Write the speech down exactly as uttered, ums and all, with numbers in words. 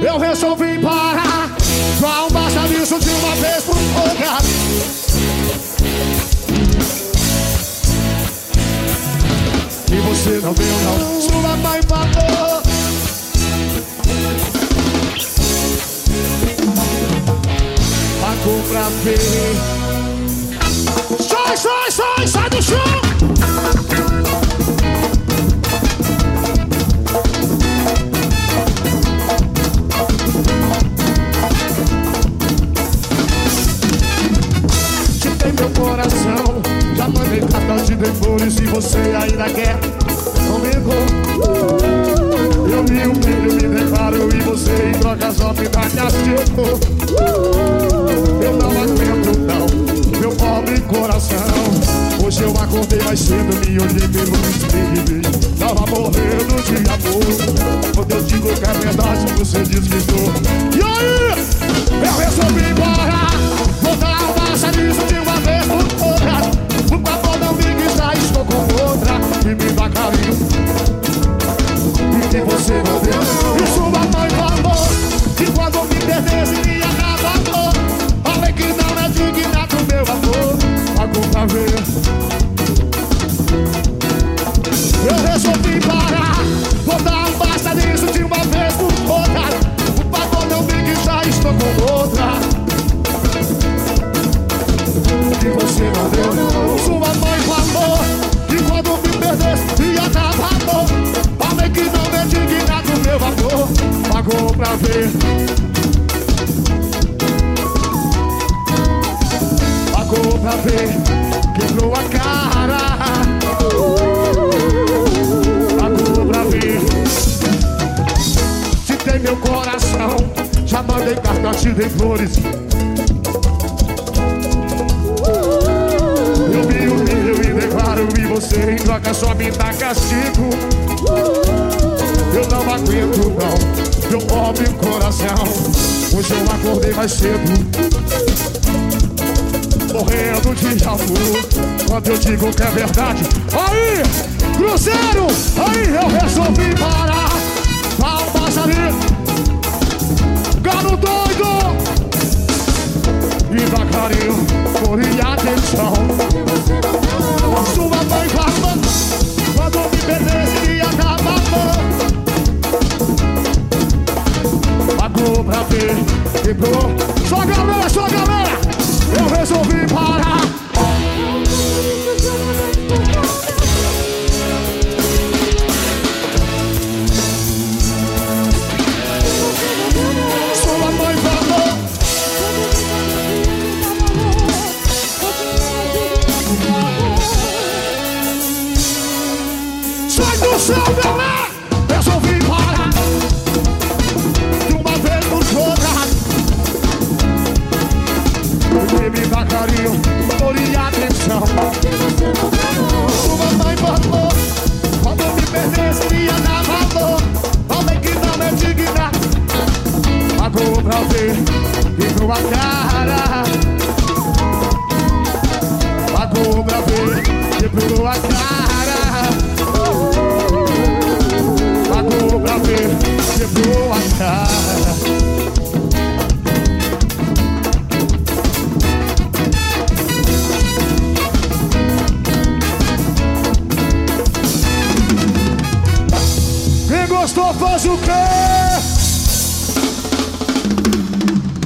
eu resolvi parar. Não basta disso de uma vez por todas. E você não veio não, sua mãe falou. Pagou pra ver. Sai, sai, sai, sai do chão. Te tem meu coração, já mandei cartão de demônio. Se você ainda quer comigo, eu me humilho, me declaro. E você em troca só me dá castigo. Eu não aguento não, meu pobre coração. Hoje eu acordei mais cedo, me olhei pelo espelho. Tava morrendo de amor. Quando eu digo que é verdade, você diz que estou. E aí, eu resolvi parar. Vou dar uma massa nisso de uma vez por todas. Por favor não me já estou com outra. E me dá carinho e que você não deu. E sua mãe falou que quando me perdesse me acabou. Falei que não é digna do meu amor. Pagou pra ver. Eu resolvi parar. Vou dar um basta nisso de uma vez por todas. Por favor não me que já estou com outra. Que você não deu. Sua mãe falou que quando me perdesse me acabou. Falei que não é digna do meu amor. Pagou pra ver. Pagou pra ver. Quebrou a cara. Pagou pra ver. Se tem meu coração, já mandei carta, te dei flores. Eu me humilho e declaro. E você em troca só me dá castigo. Eu não aguento não, meu pobre coração. Hoje eu acordei mais cedo, morrendo de amor. Quando eu digo que é verdade. Aí, Cruzeiro, aí eu resolvi parar. Palmas ali, galo doido. E dá carinho, por e atenção. Sua mãe falou, quando me perdesse me acabou. Pagou pra ver, quebrou. Só galera, só galera, eu resolvi parar. Sua mãe falou. Sai do céu, galera, resolvi parar. De uma vez por todas. Porque me dá carinho, amor e atenção. Sua mãe falou, quando me perdesse me dar valor. Falei que não é digna. Pagou pra ver, quebrou a cara. Pagou pra ver, quebrou a cara. Pagou pra ver, quebrou a cara. Quem gostou faz o quê?